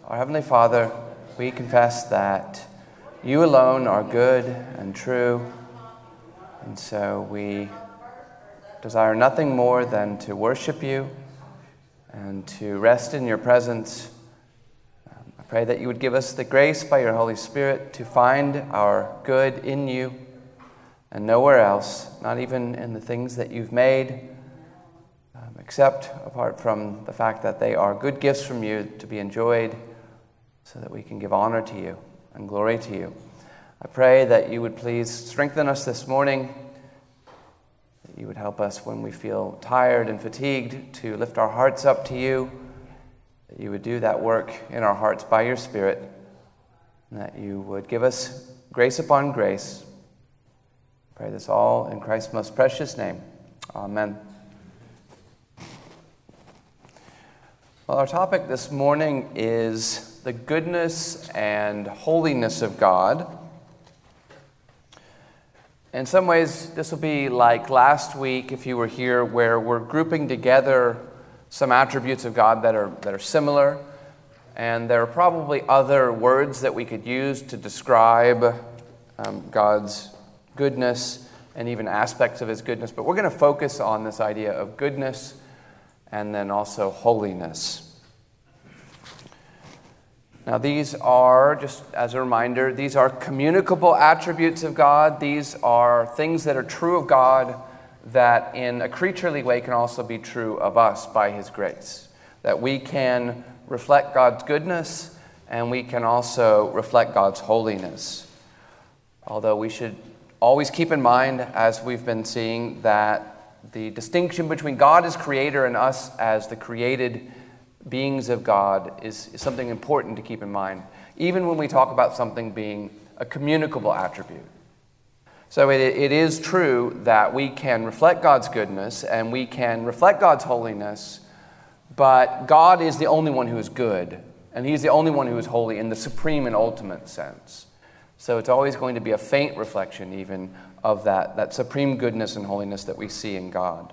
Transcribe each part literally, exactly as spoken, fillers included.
Our Heavenly Father, we confess that you alone are good and true, and so we desire nothing more than to worship you and to rest in your presence. Um, I pray that you would give us the grace by your Holy Spirit to find our good in you and nowhere else, not even in the things that you've made, um, except apart from the fact that they are good gifts from you to be enjoyed so that we can give honor to you and glory to you. I pray that you would please strengthen us this morning, that you would help us when we feel tired and fatigued to lift our hearts up to you, that you would do that work in our hearts by your Spirit, and that you would give us grace upon grace. I pray this all in Christ's most precious name. Amen. Well, our topic this morning is the goodness and holiness of God. In some ways, this will be like last week, if you were here, where we're grouping together some attributes of God that are that are similar, and there are probably other words that we could use to describe um, God's goodness and even aspects of his goodness, but we're going to focus on this idea of goodness and then also holiness. Now, these are, just as a reminder, these are communicable attributes of God. These are things that are true of God that in a creaturely way can also be true of us by his grace. That we can reflect God's goodness and we can also reflect God's holiness. Although we should always keep in mind, as we've been seeing, that the distinction between God as creator and us as the created beings of God is, is something important to keep in mind, even when we talk about something being a communicable attribute. So it, it is true that we can reflect God's goodness and we can reflect God's holiness, but God is the only one who is good, and he's the only one who is holy in the supreme and ultimate sense. So it's always going to be a faint reflection even of that, that supreme goodness and holiness that we see in God.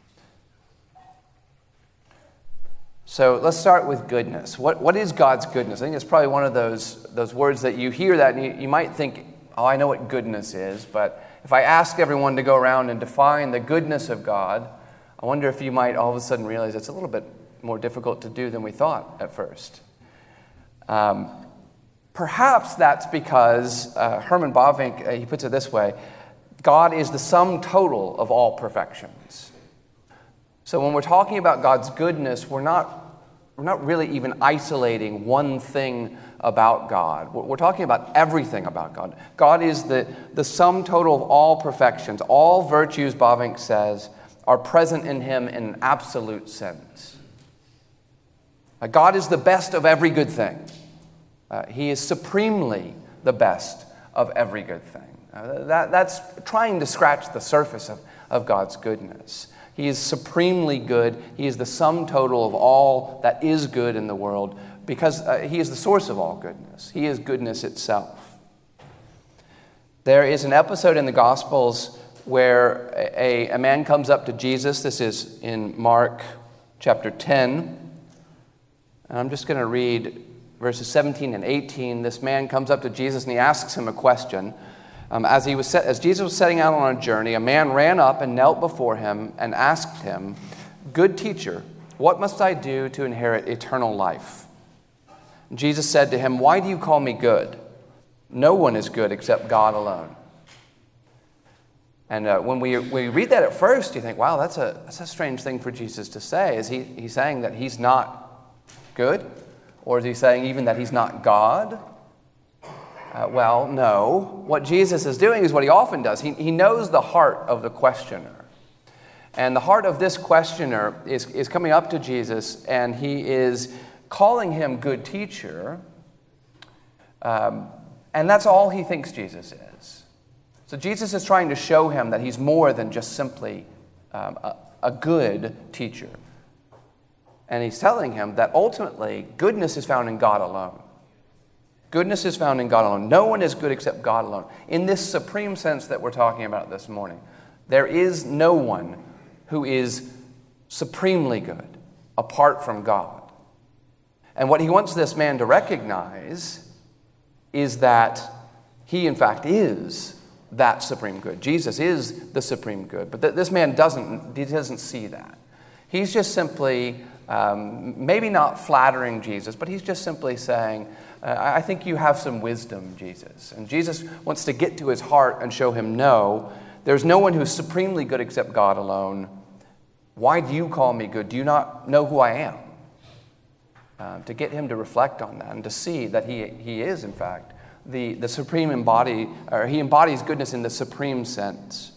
So let's start with goodness. What, what is God's goodness? I think it's probably one of those, those words that you hear that and you, you might think, oh, I know what goodness is, but if I ask everyone to go around and define the goodness of God, I wonder if you might all of a sudden realize it's a little bit more difficult to do than we thought at first. Um, Perhaps that's because uh, Herman Bavinck, uh, he puts it this way, God is the sum total of all perfections. So when we're talking about God's goodness, we're not, we're not really even isolating one thing about God. We're, we're talking about everything about God. God is the, the sum total of all perfections. All virtues, Bavinck says, are present in him in an absolute sense. Uh, God is the best of every good thing. Uh, he is supremely the best of every good thing. Uh, that, that's trying to scratch the surface of, of God's goodness. He is supremely good. He is the sum total of all that is good in the world because uh, he is the source of all goodness. He is goodness itself. There is an episode in the Gospels where a, a man comes up to Jesus. This is in Mark chapter ten. And I'm just going to read verses seventeen and eighteen. This man comes up to Jesus and he asks him a question. Um, as he was set, as Jesus was setting out on a journey, a man ran up and knelt before him and asked him, "Good teacher, what must I do to inherit eternal life?" And Jesus said to him, "Why do you call me good? No one is good except God alone." And uh, when we we read that at first, you think, wow, that's a that's a strange thing for Jesus to say. Is he he's saying that he's not good? Or is he saying even that he's not God? Uh, well, no. What Jesus is doing is what he often does. He, he knows the heart of the questioner. And the heart of this questioner is, is coming up to Jesus, and he is calling him good teacher. Um, and that's all he thinks Jesus is. So Jesus is trying to show him that he's more than just simply um, a, a good teacher. And he's telling him that ultimately goodness is found in God alone. Goodness is found in God alone. No one is good except God alone. In this supreme sense that we're talking about this morning, there is no one who is supremely good apart from God. And what he wants this man to recognize is that he, in fact, is that supreme good. Jesus is the supreme good. But th- this man doesn't, he doesn't see that. He's just simply, um, maybe not flattering Jesus, but he's just simply saying, uh, I think you have some wisdom, Jesus. And Jesus wants to get to his heart and show him, no, there's no one who's supremely good except God alone. Why do you call me good? Do you not know who I am? Uh, to get him to reflect on that and to see that he, he is, in fact, the, the supreme embody, or he embodies goodness in the supreme sense.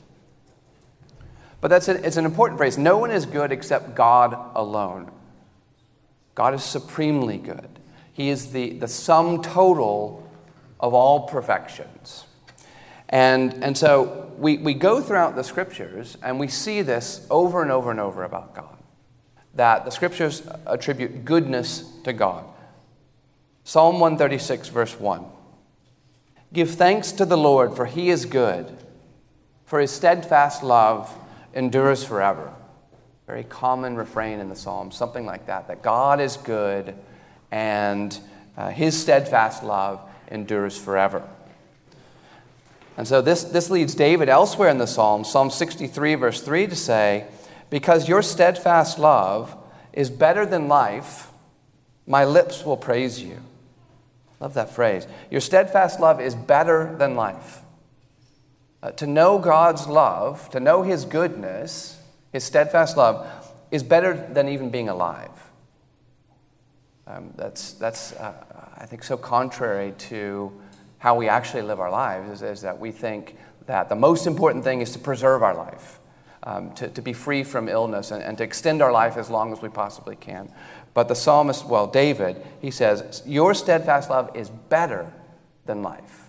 But that's a, it's an important phrase. No one is good except God alone. God is supremely good. He is the, the sum total of all perfections. And, and so we, we go throughout the scriptures and we see this over and over and over about God. That the scriptures attribute goodness to God. Psalm one thirty-six, verse one. Give thanks to the Lord, for he is good, for his steadfast love endures forever. Very common refrain in the Psalms, something like that, that God is good and uh, his steadfast love endures forever. And so this, this leads David elsewhere in the Psalms, Psalm sixty-three, verse three, to say, because your steadfast love is better than life, my lips will praise you. Love that phrase. Your steadfast love is better than life. Uh, to know God's love, to know his goodness, his steadfast love, is better than even being alive. Um, that's, that's uh, I think, so contrary to how we actually live our lives, is, is that we think that the most important thing is to preserve our life. Um, to, to be free from illness and, and to extend our life as long as we possibly can. But the psalmist, well, David, he says, your steadfast love is better than life.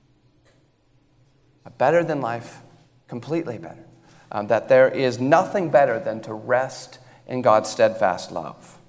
Better than life, completely better. Um, that there is nothing better than to rest in God's steadfast love.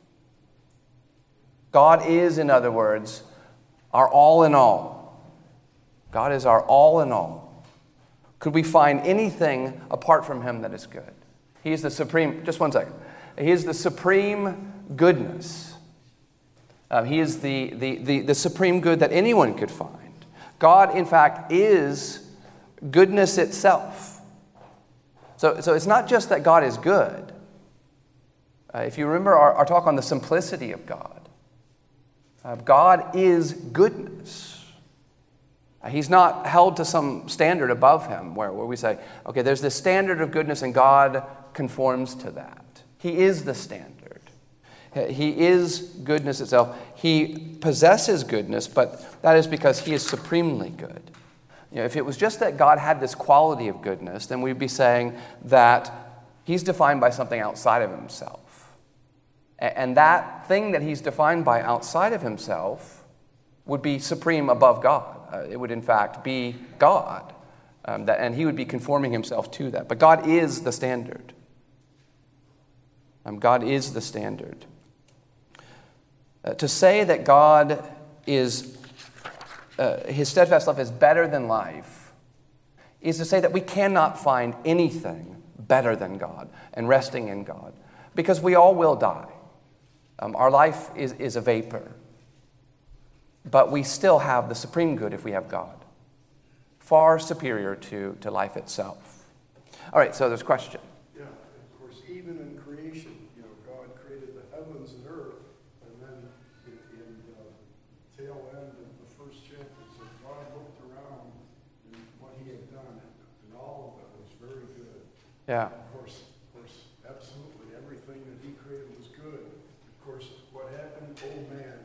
God is, in other words, our all in all. God is our all in all. Could we find anything apart from him that is good? He is the supreme, just one second. He is the supreme goodness. Um, he is the, the, the, the supreme good that anyone could find. God, in fact, is goodness itself. So, so it's not just that God is good. Uh, if you remember our, our talk on the simplicity of God, uh, God is goodness. He's not held to some standard above him where, where we say, okay, there's this standard of goodness and God conforms to that. He is the standard. He is goodness itself. He possesses goodness, but that is because he is supremely good. You know, if it was just that God had this quality of goodness, then we'd be saying that he's defined by something outside of himself. And that thing that he's defined by outside of himself would be supreme above God. Uh, it would, in fact, be God, um, that, and he would be conforming himself to that. But God is the standard. Um, God is the standard. Uh, to say that God is, uh, his steadfast love is better than life, is to say that we cannot find anything better than God and resting in God, because we all will die. Um, our life is, is a vapor. But we still have the supreme good if we have God. Far superior to, to life itself. All right, so there's a question. Yeah, of course, even in creation, you know, God created the heavens and earth, and then in, in the tail end of the first chapter, it said God looked around and what he had done, and all of it was very good. Yeah. Of course, of course, absolutely everything that he created was good. Of course, what happened? Oh man.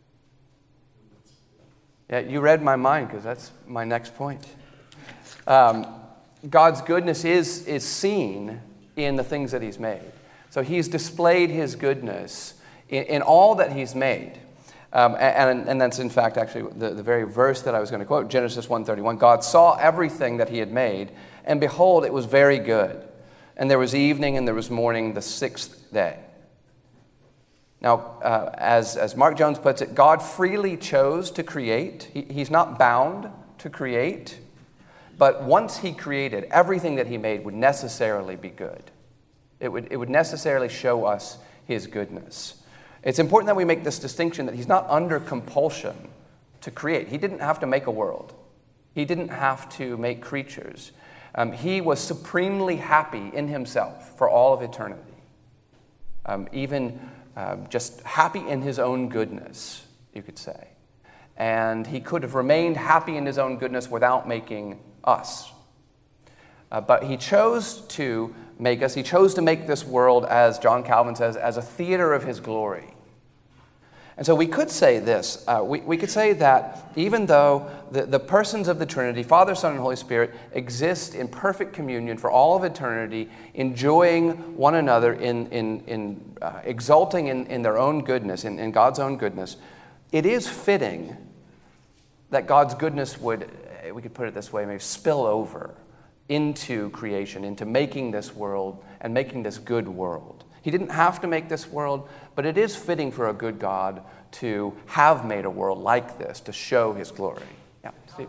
Yeah, you read my mind because that's my next point. Um, God's goodness is, is seen in the things that he's made. So he's displayed his goodness in, in all that he's made. Um, and, and that's, in fact, actually the, the very verse that I was going to quote, Genesis one thirty-one. God saw everything that he had made, and behold, it was very good. And there was evening and there was morning the sixth day. Now, uh, as, as Mark Jones puts it, God freely chose to create. He, he's not bound to create. But once he created, everything that he made would necessarily be good. It would, it would necessarily show us his goodness. It's important that we make this distinction that he's not under compulsion to create. He didn't have to make a world. He didn't have to make creatures. Um, he was supremely happy in himself for all of eternity. Um, even um, just happy in his own goodness, you could say. And he could have remained happy in his own goodness without making us. Uh, but he chose to make us, he chose to make this world, as John Calvin says, as a theater of his glory. And so we could say this, uh, we, we could say that even though the, the persons of the Trinity, Father, Son, and Holy Spirit, exist in perfect communion for all of eternity, enjoying one another in, in, in uh, exulting in, in their own goodness, in, in God's own goodness, it is fitting that God's goodness would, we could put it this way, maybe spill over into creation, into making this world and making this good world. He didn't have to make this world, but it is fitting for a good God to have made a world like this, to show his glory. Yeah, Steve.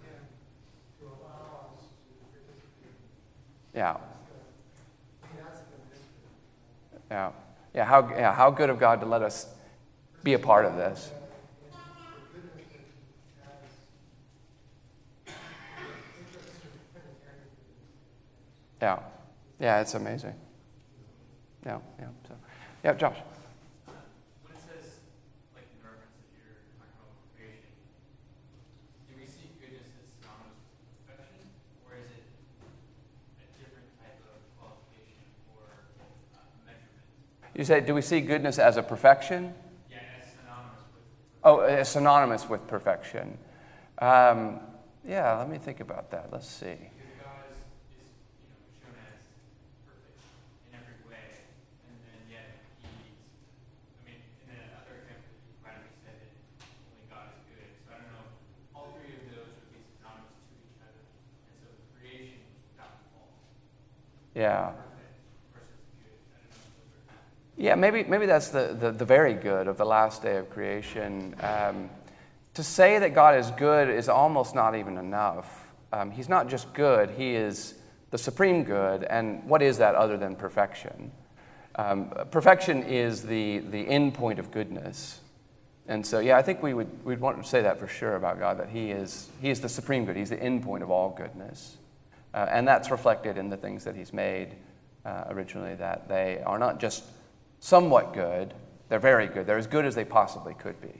Yeah. Yeah. Yeah, how, yeah, how good of God to let us be a part of this. Yeah. Yeah, it's amazing. Yeah, yeah. So, yeah, Josh. When it says, like in reference that you're talking about creation, do we see goodness as synonymous with perfection, or is it a different type of qualification or uh, measurement? You say, do we see goodness as a perfection? Yeah, as synonymous with perfection. Oh, as synonymous with perfection. Um, yeah, let me think about that. Let's see. Because God is, is you know, shown as perfect in every way, and then yet he's, I mean, in the other example you provided, we said that only God is good. So I don't know, all three of those would be synonymous to each other. And so the creation was without fault. Yeah. Perfect versus good. I don't know if those are. Yeah, maybe maybe that's the, the, the very good of the last day of creation. Um, to say that God is good is almost not even enough. Um, he's not just good, he is the supreme good. And what is that other than perfection? Um, perfection is the, the end point of goodness. And so, yeah, I think we would we'd want to say that for sure about God, that he is, he is the supreme good. He's the end point of all goodness. Uh, and that's reflected in the things that he's made uh, originally, that they are not just somewhat good, they're very good. They're as good as they possibly could be.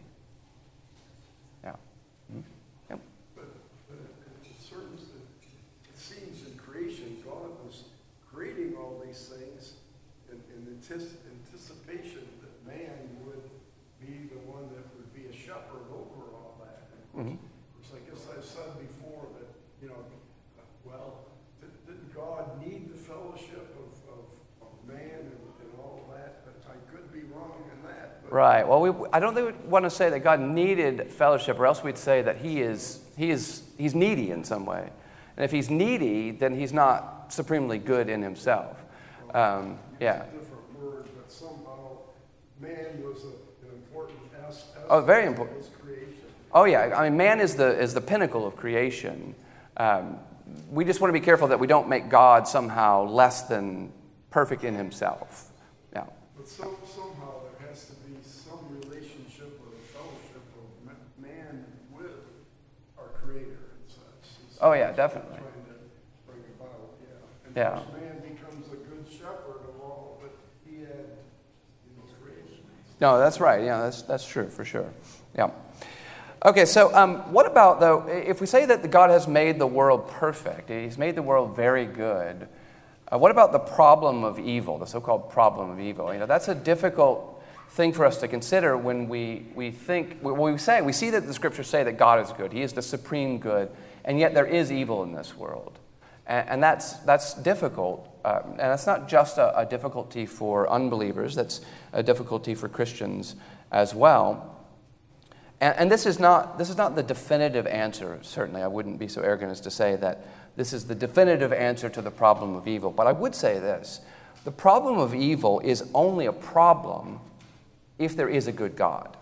Yeah. Mm-hmm. Yep. But, but it, it, serves, it, it seems in creation, God was creating all these things in, in antici- anticipation that man would be the one that would be a shepherd over all that. And of course, mm-hmm. I guess I've said before that, you know, well, did, didn't God need the fellowship of, of, of man and, and all that? But I could be wrong in that. But Right. Well, we, I don't think we want to say that God needed fellowship, or else we'd say that he is, he is he's needy in some way. And if he's needy, then he's not supremely good in himself. Um, yeah. It's a different word, but somehow man was a, an important aspect Oh, very important. of his creation. Oh, yeah. I mean, man is the is the pinnacle of creation. Um, we just want to be careful that we don't make God somehow less than perfect in himself. Yeah. But some, somehow there has to be some relationship or fellowship of ma- man with our Creator and such. It's Oh, yeah, what definitely. we're trying to bring about, yeah. And Yeah. of course, man becomes a good shepherd of all, but he had, you know, creation. No, that's right. Yeah, that's that's true for sure. Yeah. Okay, so um, what about, though, if we say that God has made the world perfect, he's made the world very good, uh, what about the problem of evil, the so-called problem of evil? You know, that's a difficult thing for us to consider when we, we think, when we say, we see that the scriptures say that God is good, he is the supreme good, and yet there is evil in this world. And, and that's, that's difficult, uh, and that's not just a, a difficulty for unbelievers, that's a difficulty for Christians as well. And, and this is not this is not the definitive answer, certainly. I wouldn't be so arrogant as to say that this is the definitive answer to the problem of evil. But I would say this. The problem of evil is only a problem if there is a good God.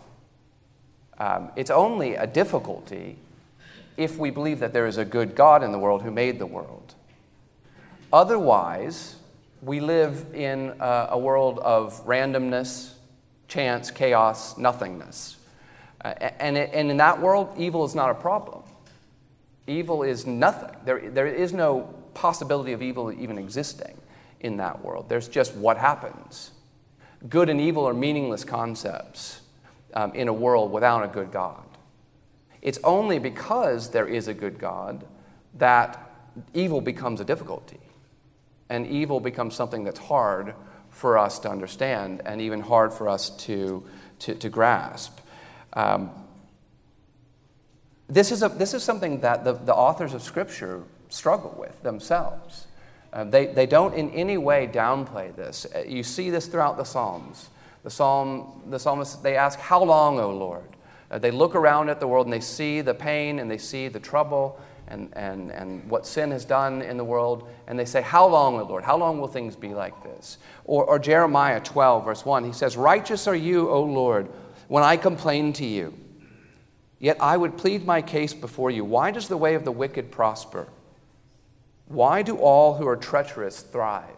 Um, it's only a difficulty if we believe that there is a good God in the world who made the world. Otherwise, we live in a, a world of randomness, chance, chaos, nothingness. Uh, and, it, and in that world, evil is not a problem. Evil is nothing. There, there is no possibility of evil even existing in that world. There's just what happens. Good and evil are meaningless concepts um, in a world without a good God. It's only because there is a good God that evil becomes a difficulty. And evil becomes something that's hard for us to understand and even hard for us to, to, to grasp. Um, this, is a, this is something that the, the authors of Scripture struggle with themselves. Uh, they, they don't in any way downplay this. Uh, You see this throughout the Psalms. The psalm, the psalmists, they ask, "How long, O Lord?" Uh, they look around at the world and they see the pain and they see the trouble and, and, and what sin has done in the world, and they say, "How long, O Lord? How long will things be like this?" Or, or Jeremiah twelve, verse one, he says, "Righteous are you, O Lord, when I complain to you. Yet I would plead my case before you. Why does the way of the wicked prosper? Why do all who are treacherous thrive?"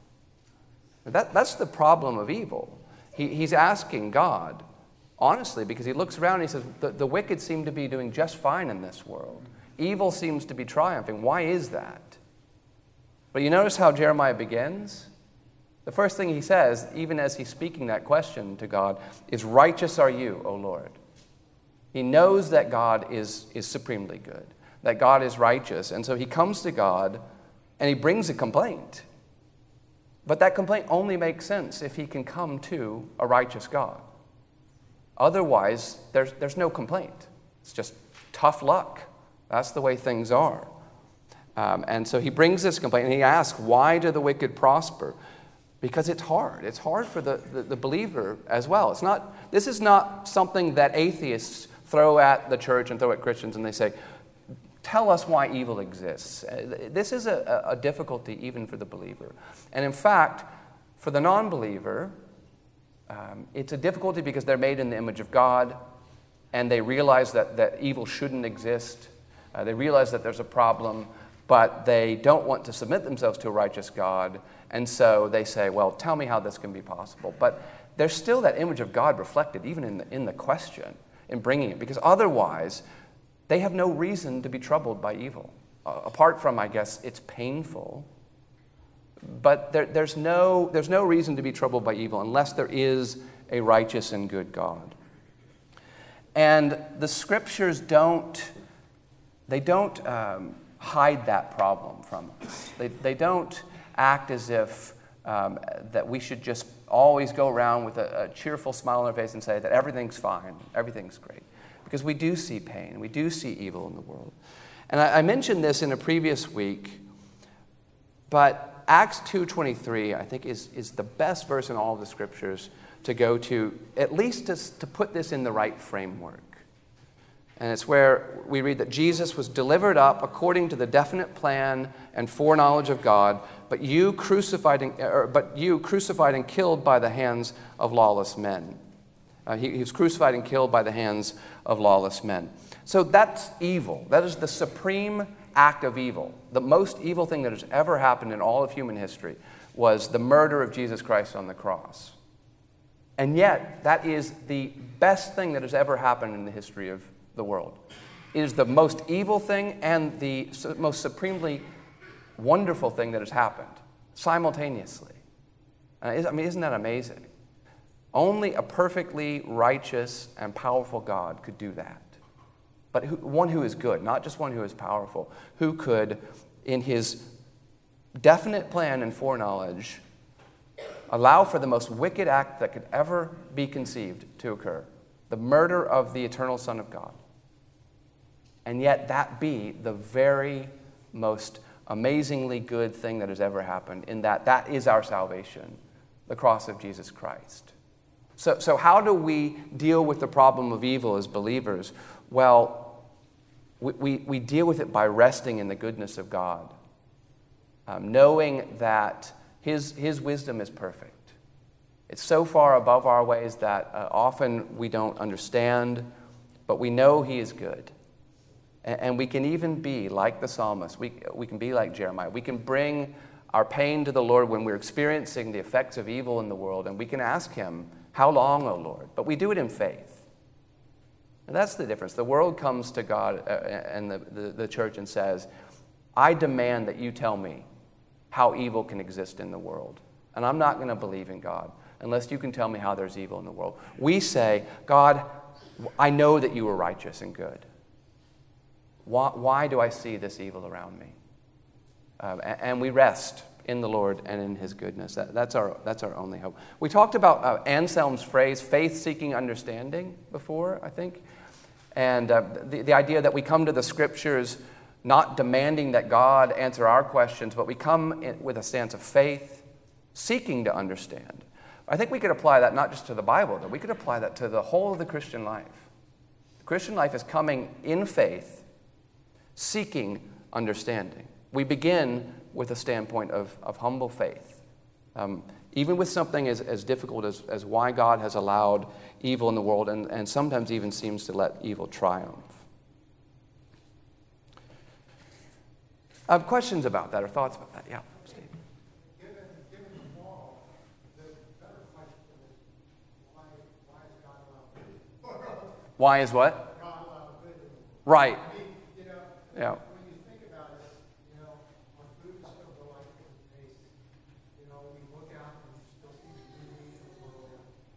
That, that's the problem of evil. He, he's asking God, honestly, because he looks around and he says, the, the wicked seem to be doing just fine in this world. Evil seems to be triumphing. Why is that? But you notice how Jeremiah begins? The first thing he says, even as he's speaking that question to God, is, "Righteous are you, O Lord." He knows that God is, is supremely good, that God is righteous. And so he comes to God and he brings a complaint. But that complaint only makes sense if he can come to a righteous God. Otherwise, there's, there's no complaint. It's just tough luck. That's the way things are. Um, and so he brings this complaint and he asks, why do the wicked prosper? Because it's hard. It's hard for the, the, the believer as well. It's not, this is not something that atheists throw at the church and throw at Christians and they say, "Tell us why evil exists." This is a, a difficulty even for the believer. And in fact, for the non-believer, um, it's a difficulty because they're made in the image of God and they realize that, that evil shouldn't exist. Uh, they realize that there's a problem, but they don't want to submit themselves to a righteous God. And so they say, well, tell me how this can be possible. But there's still that image of God reflected even in the, in the question, in bringing it, because otherwise they have no reason to be troubled by evil. Uh, apart from, I guess, it's painful. But there, there's, no, there's no reason to be troubled by evil unless there is a righteous and good God. And the Scriptures don't, they don't um, hide that problem from us. They, they don't act as if um, that we should just always go around with a, a cheerful smile on our face and say that everything's fine, everything's great. Because we do see pain, we do see evil in the world. And I, I mentioned this in a previous week, but Acts two twenty-three, I think, is, is the best verse in all of the Scriptures to go to, at least to, to put this in the right framework. And it's where we read that Jesus was delivered up according to the definite plan and foreknowledge of God, but you crucified and, or, but you crucified and killed by the hands of lawless men. Uh, he, he was crucified and killed by the hands of lawless men. So that's evil. That is the supreme act of evil. The most evil thing that has ever happened in all of human history was the murder of Jesus Christ on the cross. And yet, that is the best thing that has ever happened in the history of the world. It is the most evil thing and the most supremely wonderful thing that has happened simultaneously. Uh, I mean, isn't that amazing? Only a perfectly righteous and powerful God could do that. But who, one who is good, not just one who is powerful, who could, in his definite plan and foreknowledge, allow for the most wicked act that could ever be conceived to occur, the murder of the eternal Son of God. And yet that be the very most amazingly good thing that has ever happened, in that that is our salvation, the cross of Jesus Christ. So, so how do we deal with the problem of evil as believers? Well, we, we, we deal with it by resting in the goodness of God, um, knowing that his, his wisdom is perfect. It's so far above our ways that uh, often we don't understand, but we know he is good. And, and we can even be like the psalmist. We, we can be like Jeremiah. We can bring our pain to the Lord when we're experiencing the effects of evil in the world, and we can ask him, How long, O Lord? But we do it in faith. And that's the difference. The world comes to God uh, and the, the, the church and says, I demand that you tell me how evil can exist in the world. And I'm not going to believe in God unless you can tell me how there's evil in the world. We say, God, I know that you are righteous and good. Why, why do I see this evil around me? Um, and, and we rest in the Lord and in his goodness. That, that's, our, that's our only hope. We talked about uh, Anselm's phrase, faith-seeking understanding, before, I think. And uh, the, the idea that we come to the scriptures not demanding that God answer our questions, but we come in with a stance of faith, seeking to understand. I think we could apply that not just to the Bible, though. We could apply that to the whole of the Christian life. The Christian life is coming in faith, seeking understanding. We begin with a standpoint of, of humble faith. Um, even with something as, as difficult as, as why God has allowed evil in the world and, and sometimes even seems to let evil triumph. Uh, questions about that or thoughts about that? Yeah, Steve. Given, given the fall, the better question is why, why is God allowed good? Why is what? God allowed good in the world. Right. I mean, you know, Yeah. when you think about it, you know, our food is still going at a pace. You know, we look out and we still see the beauty in the world.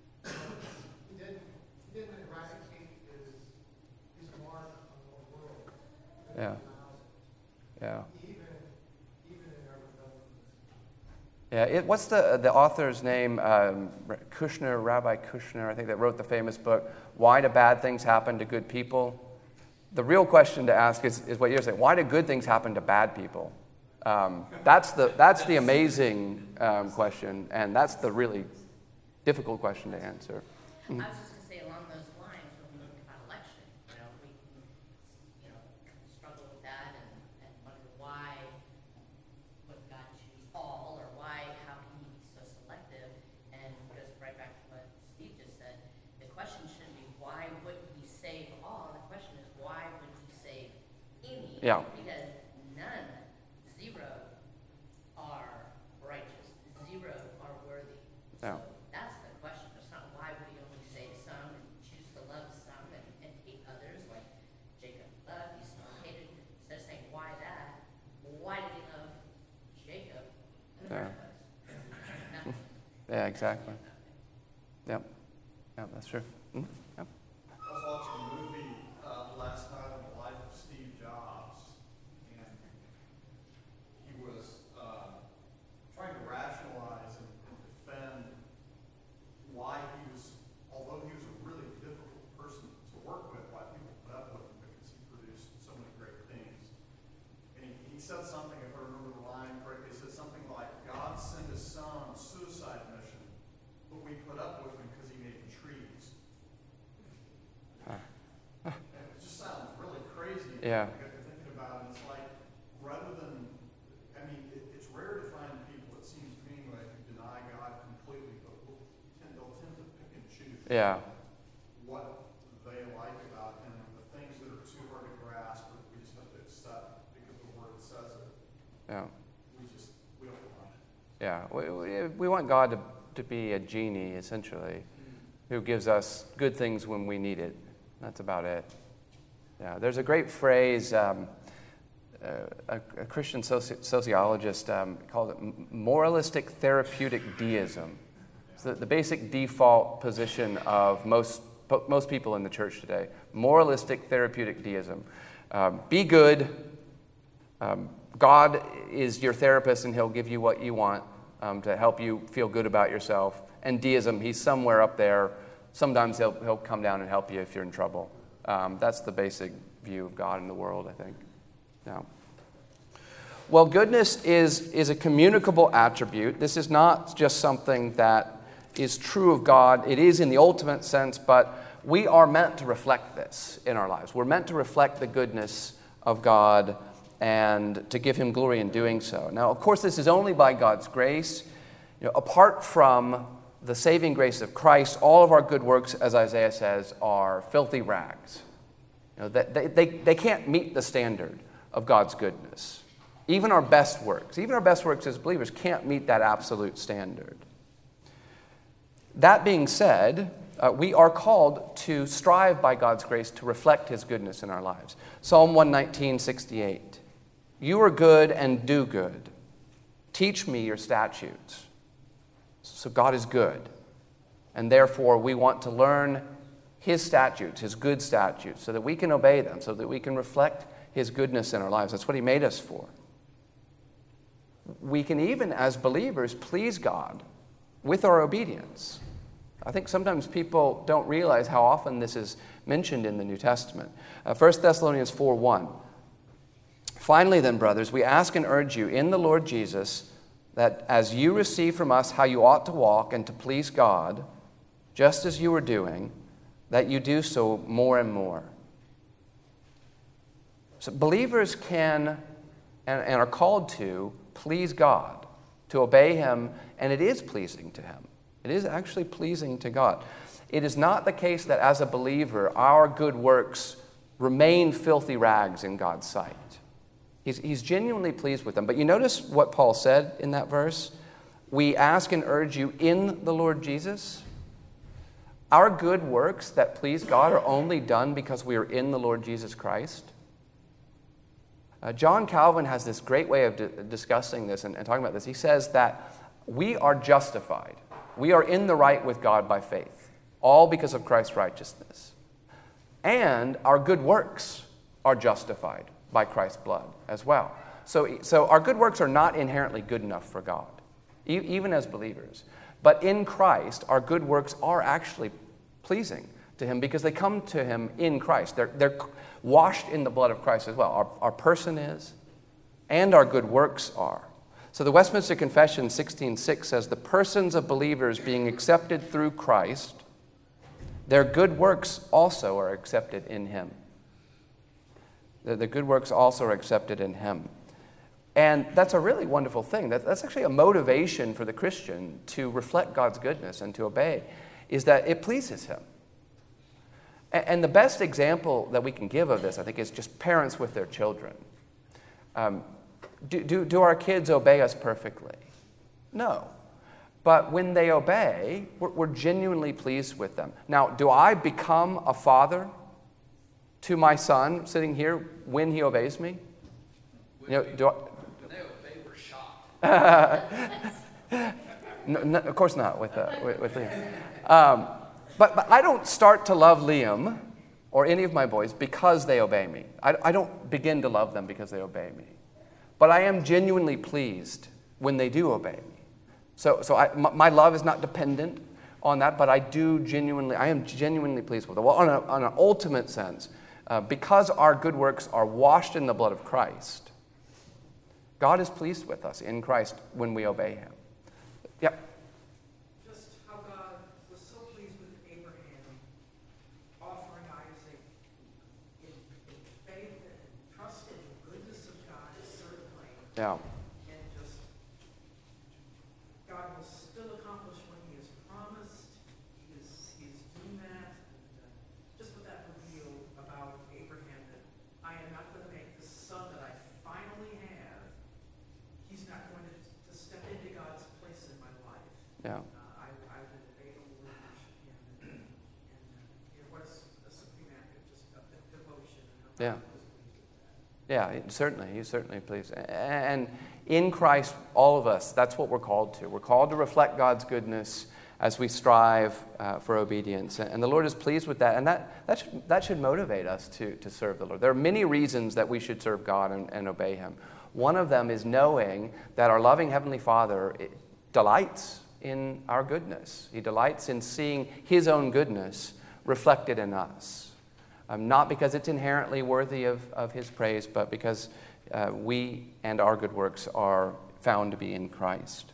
He didn't, he didn't eradicate his, his mark on the world. Yeah. Yeah. Even, even in our rebellion. Yeah, it, what's the the author's name? Um, Kushner, Rabbi Kushner, I think, that wrote the famous book, Why Do Bad Things Happen to Good People? The real question to ask is, is what you're saying. Why do good things happen to bad people? Um, that's, the, that's the amazing um, question, and that's the really difficult question to answer. I was just going to say along those lines, when we look about election, you know, we can, you know, struggle with that and, and wonder why would God choose all, or why, how can he be so selective? And it goes right back to what Steve just said. The question shouldn't be why wouldn't he save all? The question is why would he save any? Yeah. Because none, zero, are righteous. Zero are worthy. Yeah. So that's the question. It's not why would he only save some and choose to love some and, and hate others, like Jacob loved, Esau hated. Instead of saying why that, why did he love Jacob in the Yeah. first place? Nothing. Yeah, exactly. Yep. Yeah, that's true. Mhm. Yep. I was watching a movie uh, last night on the life of Steve Jobs, and he was uh, trying to rationalize and, and defend why he was, although he was a really difficult person to work with, why people put up with him because he produced so many great things. And he, he said something, if I remember the line correctly, he said something like, God sent his son on a suicide mission, but we put up with him because he made trees. And it just sounds really crazy. Yeah. If you're thinking about it, it's like, rather than, I mean, it, it's rare to find people, it seems to me, like, who deny God completely, but will tend, they'll tend to pick and choose Yeah. what they like about him, and the things that are too hard to grasp, or we just have to accept because the word says it. Yeah. We just, we don't want it. Yeah. We, we, we want God to, to be a genie, essentially, who gives us good things when we need it. That's about it. Yeah, there's a great phrase, um, uh, a, a Christian soci- sociologist um, called it m- moralistic therapeutic deism. It's the, the basic default position of most, po- most people in the church today. Moralistic therapeutic deism. Um, be good. Um, God is your therapist and he'll give you what you want um, to help you feel good about yourself. And deism, he's somewhere up there. Sometimes he'll, he'll come down and help you if you're in trouble. Um, that's the basic view of God in the world, I think. Yeah. Well, goodness is, is a communicable attribute. This is not just something that is true of God. It is in the ultimate sense, but we are meant to reflect this in our lives. We're meant to reflect the goodness of God and to give him glory in doing so. Now, of course, this is only by God's grace. You know, apart from the saving grace of Christ, all of our good works, as Isaiah says, are filthy rags. You know, they, they, they can't meet the standard of God's goodness. Even our best works, even our best works as believers can't meet that absolute standard. That being said, uh, we are called to strive by God's grace to reflect his goodness in our lives. Psalm one nineteen, sixty-eight. You are good and do good. Teach me your statutes. So God is good. And therefore, we want to learn his statutes, his good statutes, so that we can obey them, so that we can reflect his goodness in our lives. That's what he made us for. We can even, as believers, please God with our obedience. I think sometimes people don't realize how often this is mentioned in the New Testament. Uh, First Thessalonians four one. Finally then, brothers, we ask and urge you in the Lord Jesus that as you receive from us how you ought to walk and to please God, just as you are doing, that you do so more and more. So believers can and, and are called to please God, to obey him, and it is pleasing to him. It is actually pleasing to God. It is not the case that as a believer, our good works remain filthy rags in God's sight. He's, he's genuinely pleased with them. But you notice what Paul said in that verse? We ask and urge you in the Lord Jesus. Our good works that please God are only done because we are in the Lord Jesus Christ. Uh, John Calvin has this great way of di- discussing this and, and talking about this. He says that we are justified. We are in the right with God by faith, all because of Christ's righteousness. And our good works are justified by Christ's blood as well. So, so our good works are not inherently good enough for God, e- even as believers. But in Christ, our good works are actually pleasing to him because they come to him in Christ. They're, they're washed in the blood of Christ as well. Our, our person is, and our good works are. So the Westminster Confession sixteen six says, the persons of believers being accepted through Christ, their good works also are accepted in him. The, the good works also are accepted in him. And that's a really wonderful thing. That, that's actually a motivation for the Christian to reflect God's goodness and to obey, is that it pleases him. And, and the best example that we can give of this, I think, is just parents with their children. Um, do, do, do our kids obey us perfectly? No. But when they obey, we're, we're genuinely pleased with them. Now, do I become a father to my son sitting here when he obeys me? You know, do I, no, no, of course not with, uh, with, with Liam. Um, but, but I don't start to love Liam or any of my boys because they obey me. I, I don't begin to love them because they obey me. But I am genuinely pleased when they do obey me. So, so I, my, my love is not dependent on that, but I do genuinely, I am genuinely pleased with it. Well, on, a, on an ultimate sense, uh, because our good works are washed in the blood of Christ, God is pleased with us in Christ when we obey him. Yep. Just how God was so pleased with Abraham offering Isaac in, in faith and trust in the goodness of God, certainly. Yeah. And just, God will still accomplish what he has promised. He is, he is doing that. And uh, just what that revealed about Abraham, that I am not going to make the son that I finally have. He's not going to, to step into God's place in my life. Yeah. Uh, I, I will obey the Lord and worship him. And, and uh, it was a supreme act of just of devotion. And Yeah. God was pleased with that. Yeah, it- certainly. He's certainly pleased. And in Christ, all of us, that's what we're called to. We're called to reflect God's goodness as we strive uh, for obedience. And the Lord is pleased with that. And that, that, should, that should motivate us to, to serve the Lord. There are many reasons that we should serve God and, and obey him. One of them is knowing that our loving Heavenly Father delights in our goodness. He delights in seeing his own goodness reflected in us. Um, not because it's inherently worthy of, of his praise, but because uh, we and our good works are found to be in Christ.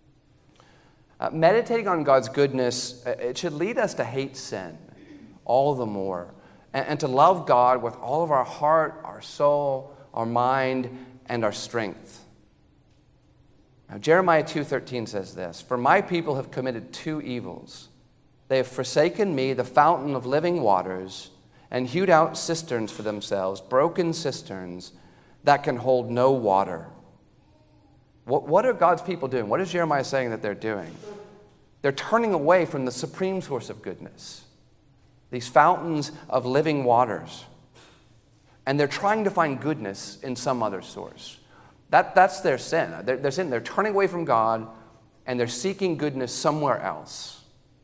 Uh, meditating on God's goodness, uh, it should lead us to hate sin all the more, and, and to love God with all of our heart, our soul, our mind, and our strength. Now, Jeremiah two thirteen says this, "For my people have committed two evils. They have forsaken me, the fountain of living waters, and hewed out cisterns for themselves, broken cisterns that can hold no water." What, what are God's people doing? What is Jeremiah saying that they're doing? They're turning away from the supreme source of goodness, these fountains of living waters. And they're trying to find goodness in some other source. That, that's their sin. They're, they're sin. They're turning away from God, and they're seeking goodness somewhere else.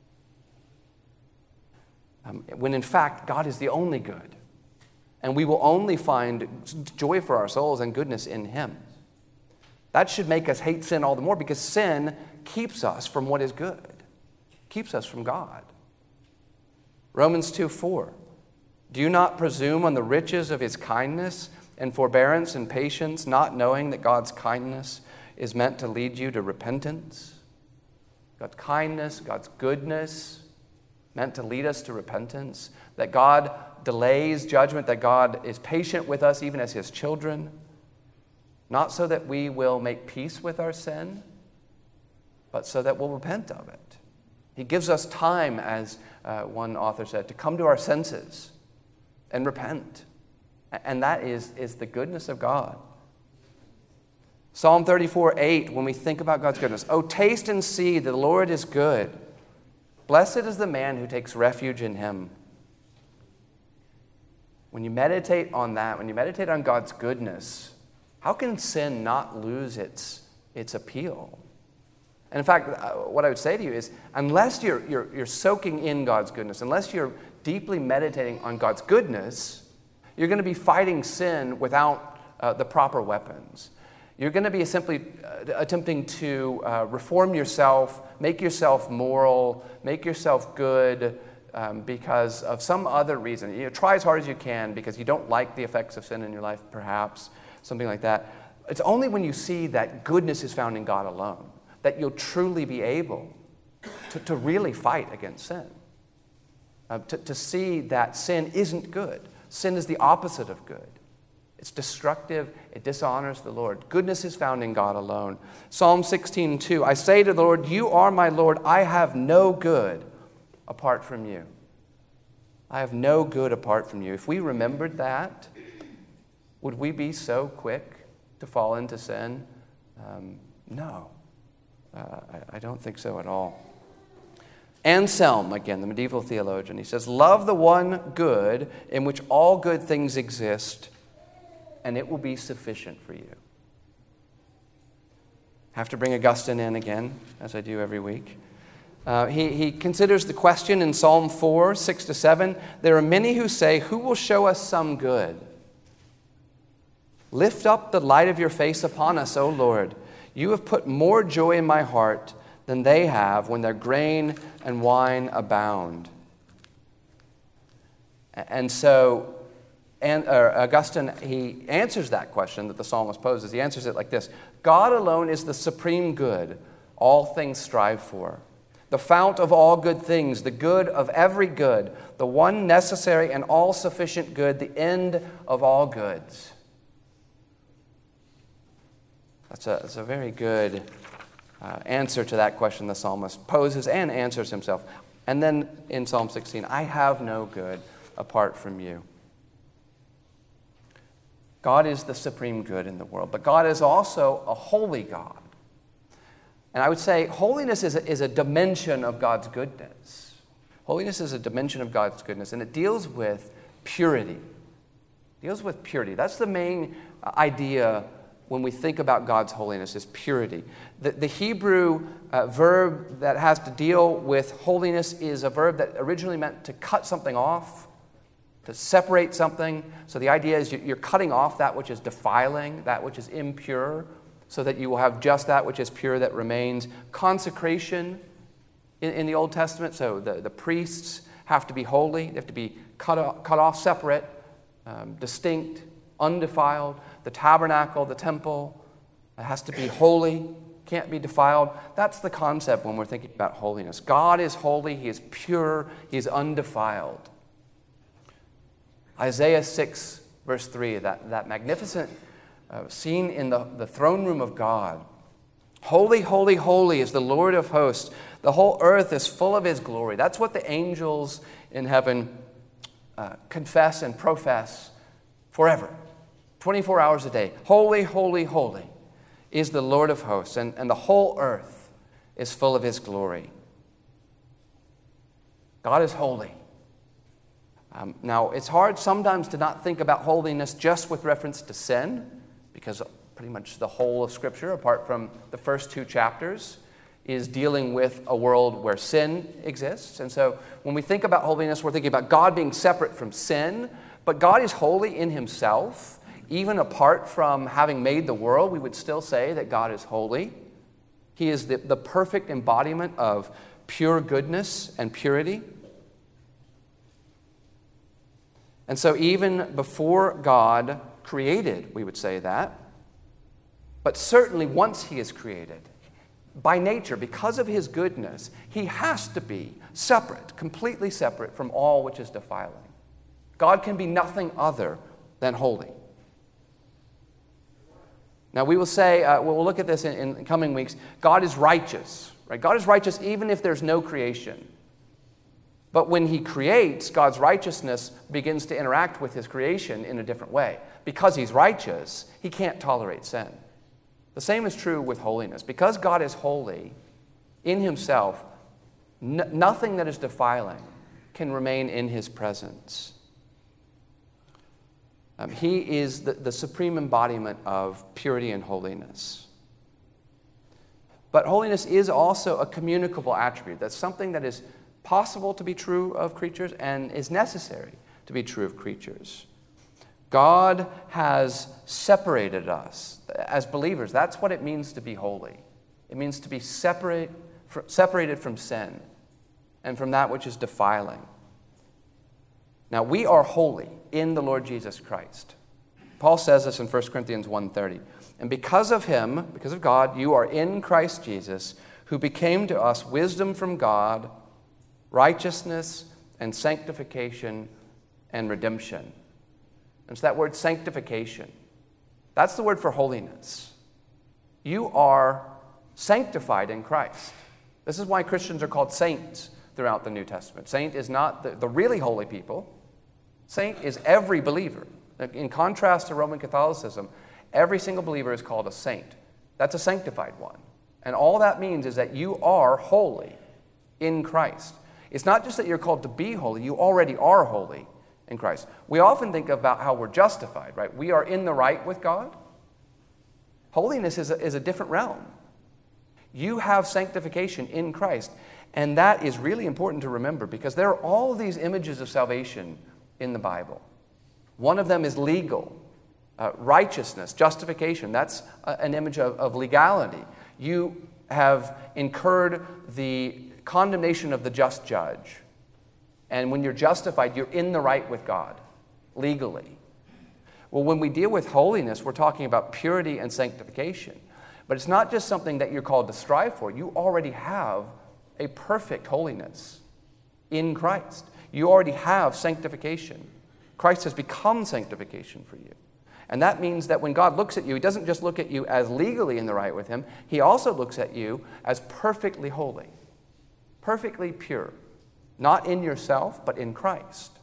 Um, when in fact, God is the only good. And we will only find joy for our souls and goodness in Him. That should make us hate sin all the more, because sin keeps us from what is good, keeps us from God. Romans two four. Do you not presume on the riches of His kindness and forbearance and patience, not knowing that God's kindness is meant to lead you to repentance? God's kindness, God's goodness, meant to lead us to repentance. That God delays judgment, that God is patient with us even as His children. Not so that we will make peace with our sin, but so that we'll repent of it. He gives us time, as uh, one author said, to come to our senses and repent. And that is, is the goodness of God. Psalm thirty-four eight, when we think about God's goodness. Oh, taste and see that the Lord is good. Blessed is the man who takes refuge in Him. When you meditate on that, when you meditate on God's goodness, how can sin not lose its, its appeal? And in fact, what I would say to you is, unless you're, you're, you're soaking in God's goodness, unless you're deeply meditating on God's goodness, you're going to be fighting sin without uh, the proper weapons. You're going to be simply uh, attempting to uh, reform yourself, make yourself moral, make yourself good um, because of some other reason. You know, try as hard as you can because you don't like the effects of sin in your life, perhaps, something like that. It's only when you see that goodness is found in God alone that you'll truly be able to, to really fight against sin. Uh, to, to see that sin isn't good. Sin is the opposite of good. It's destructive. It dishonors the Lord. Goodness is found in God alone. Psalm sixteen two, I say to the Lord, you are my Lord. I have no good apart from you. I have no good apart from you. If we remembered that, would we be so quick to fall into sin? Um, no. Uh, I, I don't think so at all. Anselm, again, the medieval theologian, he says, love the one good in which all good things exist, and it will be sufficient for you. Have to bring Augustine in again, as I do every week. Uh, he, he considers the question in Psalm four, six to seven. There are many who say, who will show us some good? Lift up the light of your face upon us, O Lord. You have put more joy in my heart than they have when their grain and wine abound. And so and, uh, Augustine, he answers that question that the psalmist poses. He answers it like this. God alone is the supreme good all things strive for. The fount of all good things, the good of every good, the one necessary and all-sufficient good, the end of all goods. That's a, that's a very good uh, answer to that question the psalmist poses and answers himself. And then in Psalm sixteen, I have no good apart from you. God is the supreme good in the world, but God is also a holy God. And I would say holiness is a, is a dimension of God's goodness. Holiness is a dimension of God's goodness, and it deals with purity. It deals with purity. That's the main idea when we think about God's holiness, is purity. The, the Hebrew uh, verb that has to deal with holiness is a verb that originally meant to cut something off, to separate something. So the idea is you're cutting off that which is defiling, that which is impure, so that you will have just that which is pure that remains. Consecration in, in the Old Testament, so the, the priests have to be holy, they have to be cut off, cut off separate, um, distinct, undefiled. The tabernacle, the temple, it has to be holy, can't be defiled. That's the concept when we're thinking about holiness. God is holy, He is pure, He is undefiled. Isaiah six, verse three, that, that magnificent uh, scene in the, the throne room of God. Holy, holy, holy is the Lord of hosts. The whole earth is full of His glory. That's what the angels in heaven uh, confess and profess forever. twenty-four hours a day. Holy, holy, holy is the Lord of hosts, and, and the whole earth is full of His glory. God is holy. Um, now, it's hard sometimes to not think about holiness just with reference to sin, because pretty much the whole of Scripture, apart from the first two chapters, is dealing with a world where sin exists. And so when we think about holiness, we're thinking about God being separate from sin, but God is holy in himself. Even apart from having made the world, we would still say that God is holy. He is the, the perfect embodiment of pure goodness and purity. And so even before God created, we would say that, but certainly once he is created, by nature, because of his goodness, he has to be separate, completely separate from all which is defiling. God can be nothing other than holy. Now we will say, uh, we'll look at this in, in coming weeks, God is righteous, right? God is righteous even if there's no creation. But when he creates, God's righteousness begins to interact with his creation in a different way. Because he's righteous, he can't tolerate sin. The same is true with holiness. Because God is holy in himself, n- nothing that is defiling can remain in his presence. Um, he is the, the supreme embodiment of purity and holiness. But holiness is also a communicable attribute. That's something that is possible to be true of creatures and is necessary to be true of creatures. God has separated us as believers. That's what it means to be holy. It means to be separate, separated from sin and from that which is defiling. Now, we are holy in the Lord Jesus Christ. Paul says this in First Corinthians one thirty. And because of him, because of God, you are in Christ Jesus, who became to us wisdom from God, righteousness and sanctification and redemption. And it's that word sanctification. That's the word for holiness. You are sanctified in Christ. This is why Christians are called saints throughout the New Testament. Saint is not the, the really holy people. Saint is every believer. In contrast to Roman Catholicism, every single believer is called a saint. That's a sanctified one. And all that means is that you are holy in Christ. It's not just that you're called to be holy, you already are holy in Christ. We often think about how we're justified, right? We are in the right with God. Holiness is a, is a different realm. You have sanctification in Christ, and that is really important to remember because there are all these images of salvation in the Bible. One of them is legal, uh, righteousness, justification. That's a, an image of, of legality. You have incurred the condemnation of the just judge. And when you're justified, you're in the right with God, legally. Well, when we deal with holiness, we're talking about purity and sanctification. But it's not just something that you're called to strive for. You already have a perfect holiness in Christ. You already have sanctification. Christ has become sanctification for you. And that means that when God looks at you, he doesn't just look at you as legally in the right with him. He also looks at you as perfectly holy. Perfectly pure, not in yourself, but in Christ.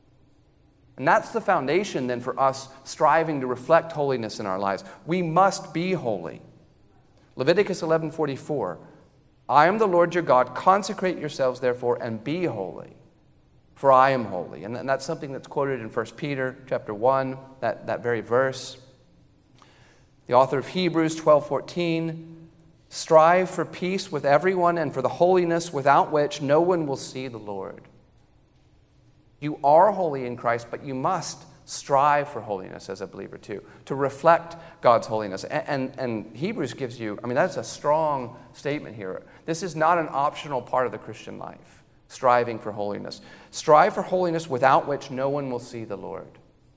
And that's the foundation then for us striving to reflect holiness in our lives. We must be holy. Leviticus eleven forty-four, I am the Lord your God, consecrate yourselves therefore and be holy, for I am holy. And that's something that's quoted in First Peter chapter one, that, that very verse. The author of Hebrews twelve fourteen, strive for peace with everyone and for the holiness without which no one will see the Lord. You are holy in Christ, but you must strive for holiness as a believer too, to reflect God's holiness. And, and, and Hebrews gives you, I mean, that's a strong statement here. This is not an optional part of the Christian life, striving for holiness. Strive for holiness without which no one will see the Lord.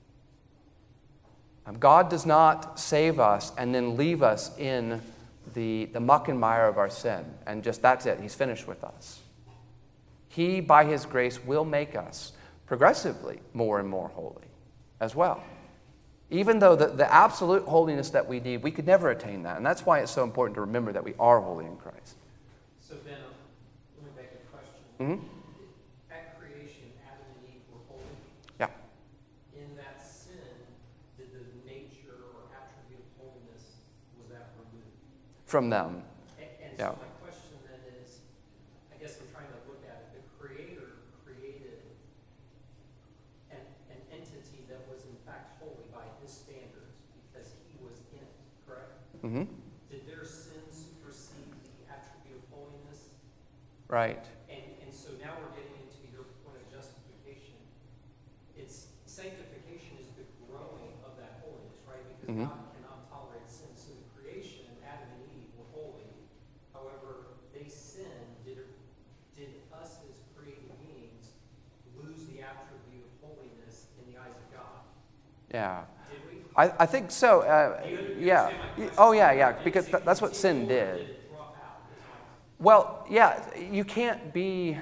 Um, God does not save us and then leave us in the, the muck and mire of our sin, and just that's it. He's finished with us. He, by his grace, will make us progressively more and more holy as well. Even though the, the absolute holiness that we need, we could never attain that. And that's why it's so important to remember that we are holy in Christ. So Ben, let me make a question. Mm-hmm. At creation, Adam and Eve were holy. Yeah. In that sin, did the nature or attribute of holiness, was that removed? From them. And, and Yeah. so my question then is, I guess I'm trying to look at it, the Creator his standards because he was in it, correct? Mm-hmm. Did their sin supersede the attribute of holiness? Right. And, and so now we're getting into your point of justification. It's sanctification is the growing of that holiness, right? Because Mhm. God cannot tolerate sin. So the creation, Adam and Eve were holy. However, they sinned. Did, did us as created beings lose the attribute of holiness in the eyes of God? Yeah. Did we? I, I think so. Uh, Do you- do you yeah. understand my question? Oh, yeah, yeah. Did Because it th- that's what sin continue or did. Did it drop out? Is my- Well, yeah, you can't be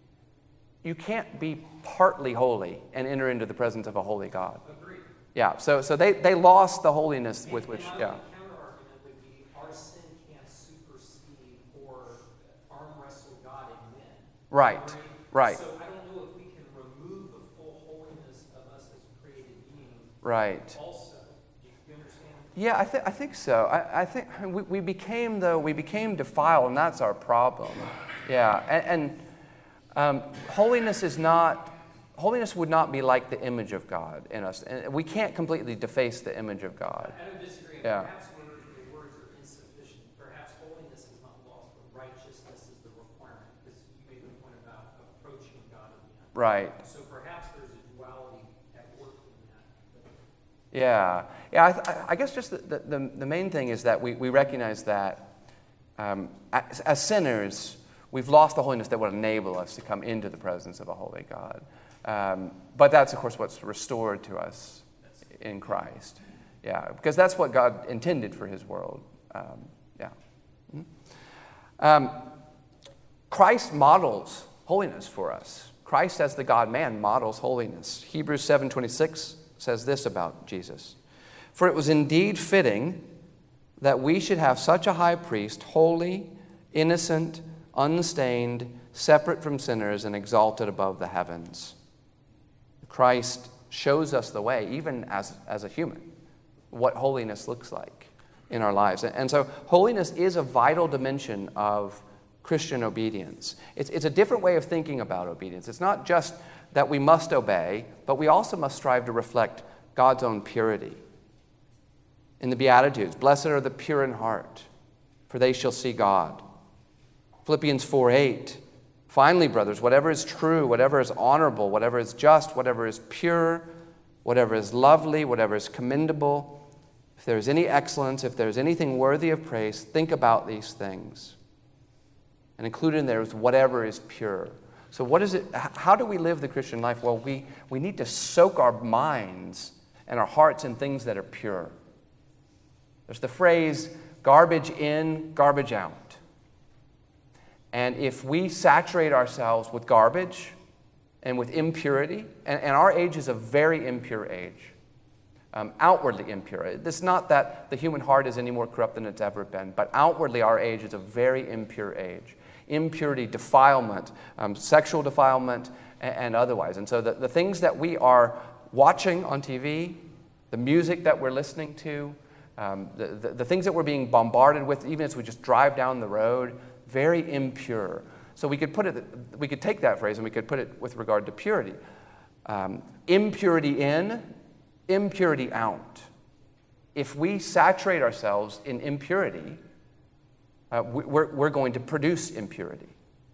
you can't be partly holy and enter into the presence of a holy God. Agreed. Yeah, so so they, they lost the holiness with And- which, and my yeah. only counter-argument would be our sin can't supersede or arm wrestle God in men. Right, Agreed? right. So I don't know if we can remove the full holiness of us as created beings Right. also. Do you understand? Yeah, I think I think so. I, I think we, we became though we became defiled, and that's our problem. Yeah, and, and um, holiness is not holiness would not be like the image of God in us, and we can't completely deface the image of God. I don't disagree. Yeah. Perhaps word, the words are insufficient. Perhaps holiness is not lost, but righteousness is the requirement. Because you made the point about approaching God in the end. Right. So perhaps there's a duality at work in that. Yeah, yeah. I, th- I guess just the, the, the main thing is that we, we recognize that um, as, as sinners, we've lost the holiness that would enable us to come into the presence of a holy God. Um, but that's, of course, what's restored to us in Christ. Yeah, because that's what God intended for His world. Um, yeah. Mhm. Um, Christ models holiness for us. Christ, as the God-man, models holiness. Hebrews seven twenty-six says this about Jesus. For it was indeed fitting that we should have such a high priest, holy, innocent, unstained, separate from sinners, and exalted above the heavens. Christ shows us the way, even as, as a human, what holiness looks like in our lives. And so holiness is a vital dimension of Christian obedience. It's, it's a different way of thinking about obedience. It's not just that we must obey, but we also must strive to reflect God's own purity. In the Beatitudes, blessed are the pure in heart, for they shall see God. Philippians four eight, finally, brothers, whatever is true, whatever is honorable, whatever is just, whatever is pure, whatever is lovely, whatever is commendable, if there is any excellence, if there is anything worthy of praise, think about these things. And included in there is whatever is pure. So what is it? How do we live the Christian life? Well, we, we need to soak our minds and our hearts in things that are pure. There's the phrase, garbage in, garbage out. And if we saturate ourselves with garbage and with impurity, and, and our age is a very impure age, um, outwardly impure. It's not that the human heart is any more corrupt than it's ever been, but outwardly our age is a very impure age. Impurity, defilement, um, sexual defilement, and, and otherwise. And so the, the things that we are watching on T V, the music that we're listening to, um, the, the, the things that we're being bombarded with, even as we just drive down the road, very impure. So we could put it, we could take that phrase and we could put it with regard to purity. Um, impurity in, impurity out. If we saturate ourselves in impurity, uh, we, we're, we're going to produce impurity.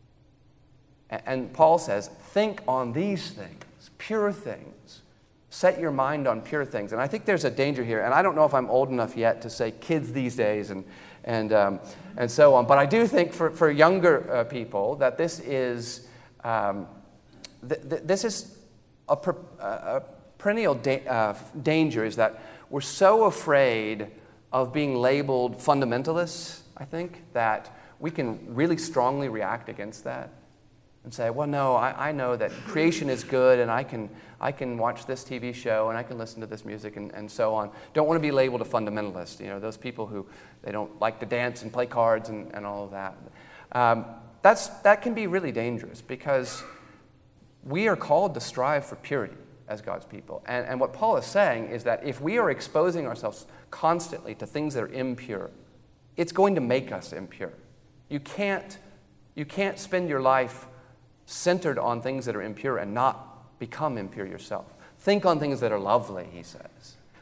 And, and Paul says, think on these things, pure things. Set your mind on pure things. And I think there's a danger here, and I don't know if I'm old enough yet to say kids these days and and um, and so on. But I do think for, for younger uh, people that this is um, th- th- this is a, per- a perennial da- uh, danger, is that we're so afraid of being labeled fundamentalists, I think, that we can really strongly react against that and say, well, no, I, I know that creation is good, and I can I can watch this T V show, and I can listen to this music, and, and so on. Don't want to be labeled a fundamentalist, you know, those people who, they don't like to dance and play cards and, and all of that. Um, that's, that can be really dangerous, because we are called to strive for purity as God's people. And, and what Paul is saying is that if we are exposing ourselves constantly to things that are impure, it's going to make us impure. You can't, you can't spend your life centered on things that are impure and not become impure yourself. Think on things that are lovely, he says.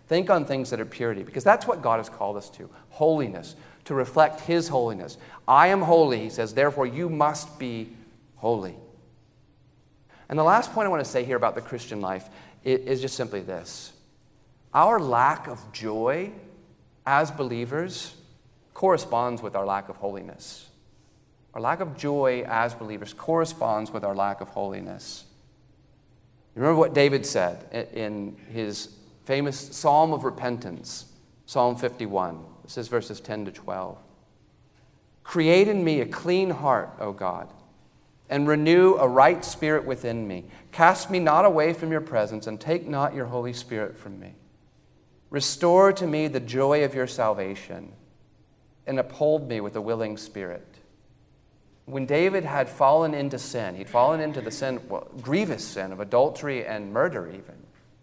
Think on things that are purity, because that's what God has called us to, holiness, to reflect his holiness. I am holy, he says, therefore you must be holy. And the last point I want to say here about the Christian life is just simply this. Our lack of joy as believers corresponds with our lack of holiness. Our lack of joy as believers corresponds with our lack of holiness. You remember what David said in his famous Psalm of Repentance, Psalm fifty-one. This is verses ten to twelve. Create in me a clean heart, O God, and renew a right spirit within me. Cast me not away from your presence, and take not your Holy Spirit from me. Restore to me the joy of your salvation, and uphold me with a willing spirit. When David had fallen into sin, he'd fallen into the sin, well, grievous sin of adultery and murder even.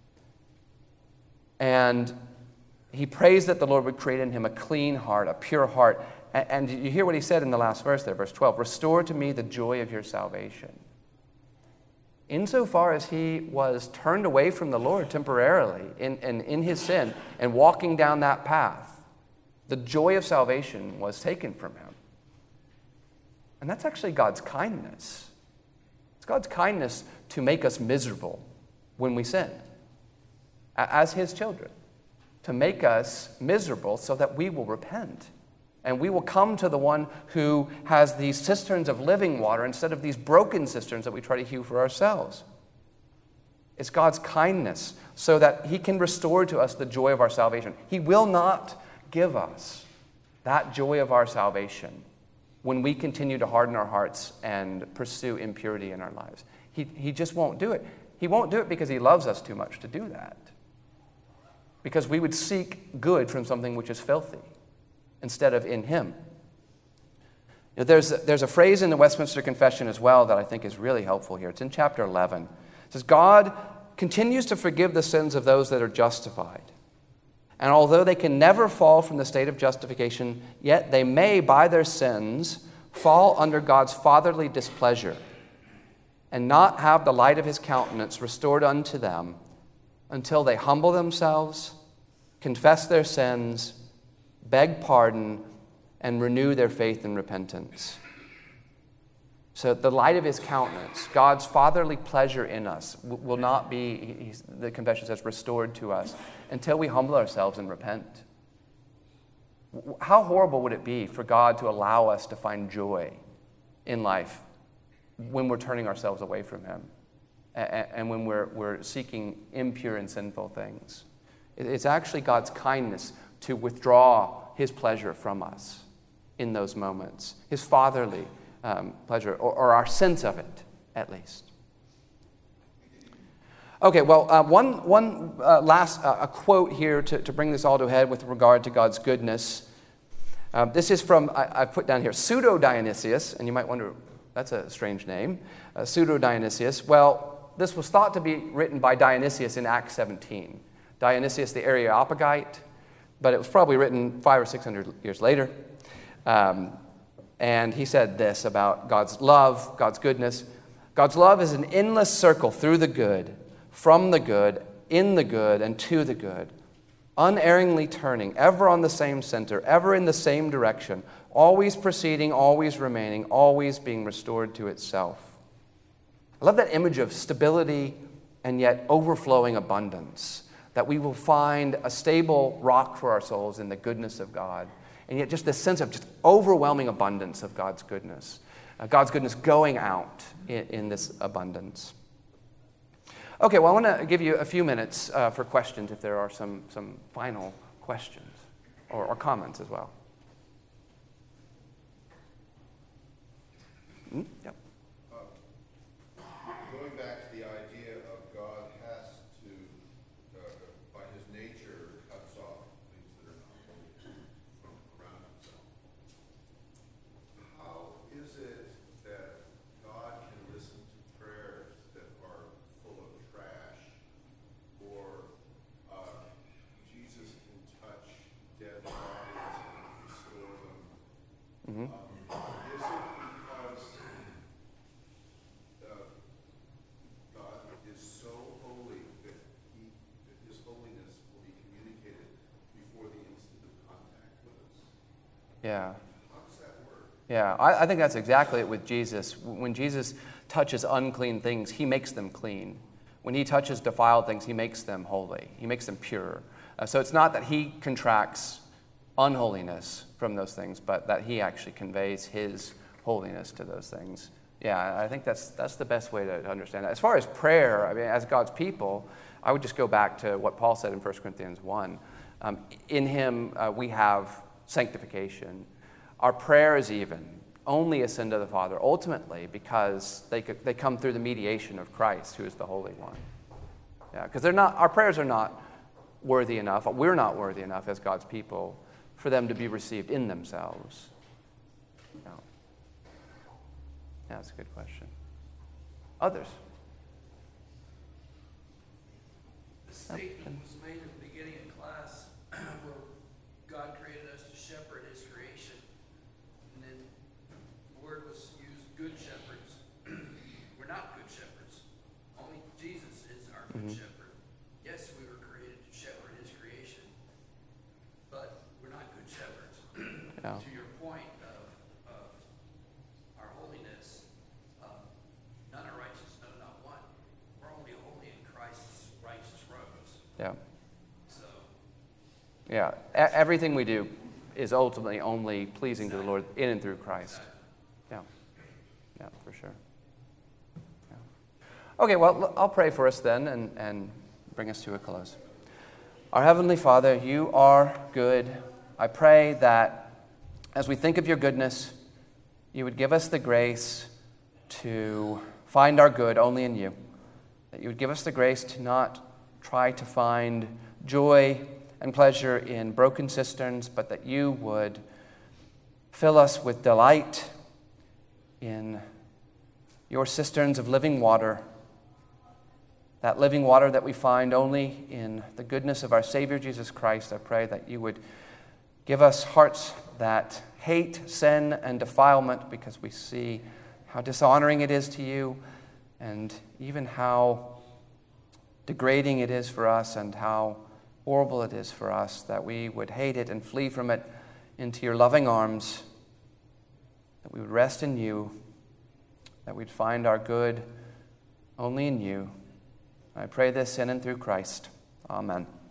And he prays that the Lord would create in him a clean heart, a pure heart. And you hear what he said in the last verse there, verse twelve. Restore to me the joy of your salvation. Insofar as he was turned away from the Lord temporarily in, in, in his sin and walking down that path, the joy of salvation was taken from him. And that's actually God's kindness. It's God's kindness to make us miserable when we sin, as his children, to make us miserable so that we will repent. And we will come to the one who has these cisterns of living water instead of these broken cisterns that we try to hew for ourselves. It's God's kindness so that he can restore to us the joy of our salvation. He will not give us that joy of our salvation when we continue to harden our hearts and pursue impurity in our lives. He, he just won't do it. He won't do it because he loves us too much to do that. Because we would seek good from something which is filthy instead of in him. You know, there's, there's a phrase in the Westminster Confession as well that I think is really helpful here. It's in chapter eleven. It says, God continues to forgive the sins of those that are justified. And although they can never fall from the state of justification, yet they may, by their sins, fall under God's fatherly displeasure and not have the light of his countenance restored unto them until they humble themselves, confess their sins, beg pardon, and renew their faith and repentance. So the light of his countenance, God's fatherly pleasure in us, will not be, he's, the confession says, restored to us until we humble ourselves and repent. How horrible would it be for God to allow us to find joy in life when we're turning ourselves away from him and when we're, we're seeking impure and sinful things? It's actually God's kindness to withdraw his pleasure from us in those moments, his fatherly um, pleasure, or, or our sense of it, at least. Okay, well, uh, one, one uh, last uh, a quote here to, to bring this all to a head with regard to God's goodness. Uh, this is from, I, I've put down here, Pseudo-Dionysius, and you might wonder, that's a strange name, uh, Pseudo-Dionysius. Well, this was thought to be written by Dionysius in Acts seventeen. Dionysius the Areopagite, but it was probably written five or six hundred years later. Um, and he said this about God's love, God's goodness. God's love is an endless circle through the good, from the good, in the good, and to the good, unerringly turning, ever on the same center, ever in the same direction, always proceeding, always remaining, always being restored to itself. I love that image of stability and yet overflowing abundance, that we will find a stable rock for our souls in the goodness of God, and yet just this sense of just overwhelming abundance of God's goodness, uh, God's goodness going out in, in this abundance. Okay, well, I want to give you a few minutes uh, for questions if there are some, some final questions or, or comments as well. Mm, yep. Going back to the idea of God has to, uh, by his nature, cuts off things that are not holy from around himself. How is it that God can listen to prayers that are full of trash, or uh, Jesus can touch dead bodies and restore them? Mm-hmm. Um, is it because Yeah. How does that work? Yeah, I, I think that's exactly it with Jesus. When Jesus touches unclean things, he makes them clean. When he touches defiled things, he makes them holy. He makes them pure. Uh, so it's not that he contracts unholiness from those things, but that he actually conveys his holiness to those things. Yeah, I think that's that's the best way to understand that. As far as prayer, I mean, as God's people, I would just go back to what Paul said in First Corinthians one. Um, in him, uh, we have sanctification. Our prayers even only ascend to the Father, ultimately, because they could, they come through the mediation of Christ, who is the Holy One. Yeah, because they're not. Our prayers are not worthy enough. We're not worthy enough as God's people for them to be received in themselves. Yeah, yeah that's a good question. Others? The statement was made at the beginning of class where God created us to shepherd his creation. And then the word was used, good shepherds. We're not good shepherds. Only Jesus is our good Mm-hmm. shepherd. Yes, we were created to shepherd his creation, but we're not good shepherds. Yeah. To your point of, of our holiness, um, none are righteous, no, not one. We're only holy in Christ's righteous robes. Yeah. So, Yeah. E- everything we do is ultimately only pleasing to the Lord in and through Christ. Yeah. Yeah, for sure. Yeah. Okay, well, l- I'll pray for us then and, and bring us to a close. Our Heavenly Father, you are good. I pray that as we think of your goodness, you would give us the grace to find our good only in you. That you would give us the grace to not try to find joy and pleasure in broken cisterns, but that you would fill us with delight in your cisterns of living water, that living water that we find only in the goodness of our Savior Jesus Christ. I pray that you would give us hearts that hate sin and defilement, because we see how dishonoring it is to you and even how degrading it is for us and how horrible it is for us, that we would hate it and flee from it into your loving arms, that we would rest in you, that we'd find our good only in you. I pray this in and through Christ. Amen.